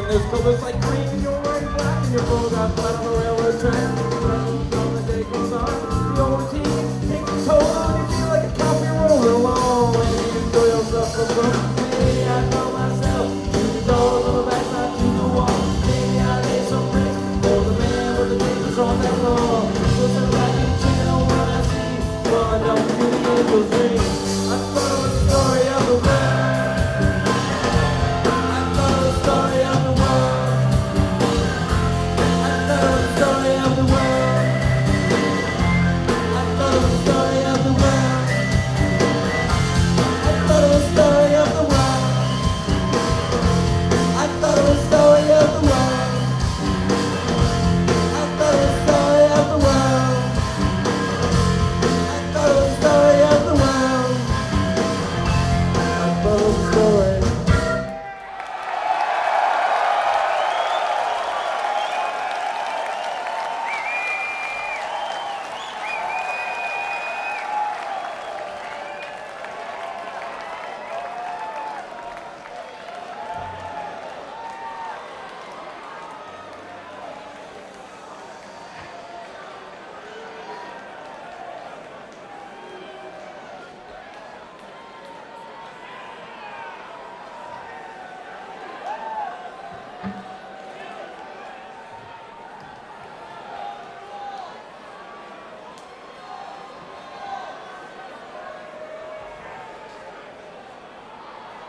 And there's colors like green and you're wearing black and your photograph flat on the railroad track. When the day goes on, the old routine takes its toll on you. Feel like a copy rolling along. And you enjoy yourself from home. Maybe I know myself to the door, on the back side to the wall. Maybe I lay some bricks for the man with the papers on that wall. Listen back and cheat on what I see. Well, I don't feel the angel's ring. I thought it was the story of the world.